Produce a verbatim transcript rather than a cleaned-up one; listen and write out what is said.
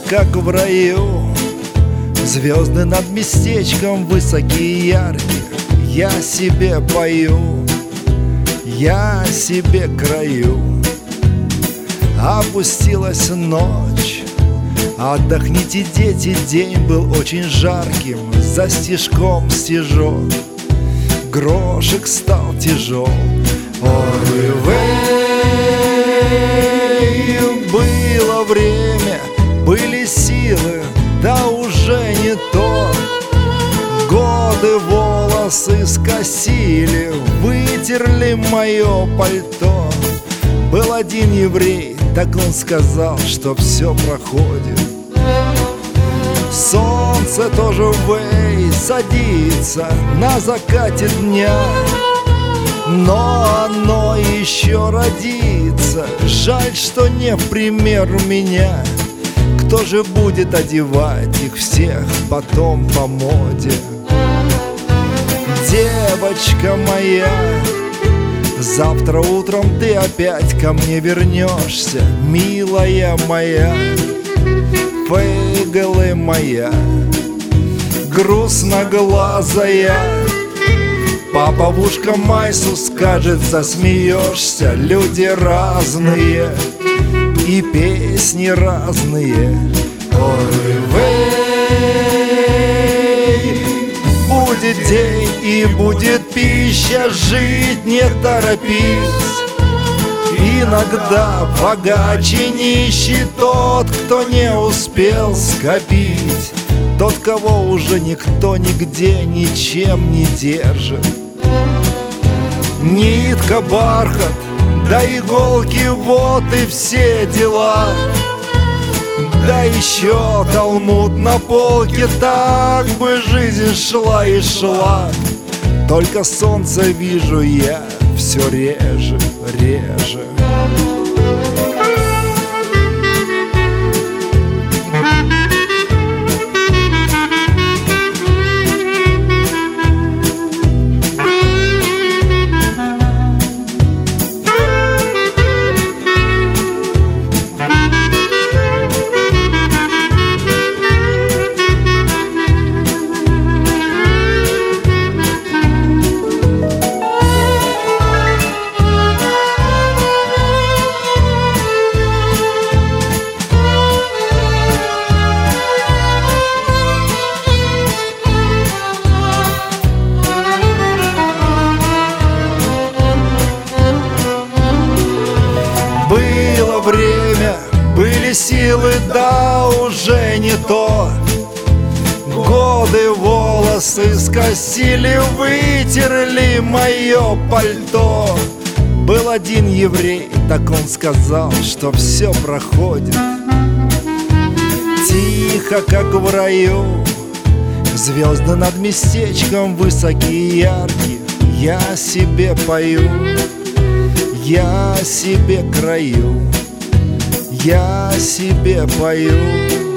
как в раю. Звезды над местечком высокие и яркие. Я себе пою, я себе краю. Опустилась ночь, отдохните, дети, день был очень жарким. За стежком стежок, грошек стал тяжел. Ой, вей, было время, были силы, да уже не то. Годы волосы скосили, вытерли мое пальто. Был один еврей, так он сказал, что все проходит. Солнце тоже вей садится на закате дня, но оно еще родится. Жаль, что не в пример меня. Кто же будет одевать их всех потом по моде? Девочка моя, завтра утром ты опять ко мне вернешься, милая моя, фейгалы моя, грустноглазая. Папа в ушко Майсу скажет, засмеешься. Люди разные и песни разные. Ой, вей, будет день и будет пища, жить не торопись. Иногда богаче нищий тот, кто не успел скопить, тот, кого уже никто нигде ничем не держит. Нитка, бархат, да иголки, вот и все дела. Да еще талмуд на полке, так бы жизнь шла и шла. Только солнце вижу я все реже, реже. Было время, были силы, да уже не то. Годы волосы скосили, вытерли мое пальто. Был один еврей, так он сказал, что все проходит. Тихо, как в раю, звезды над местечком высокие и яркие. Я себе пою, я себе краю, я себе пою.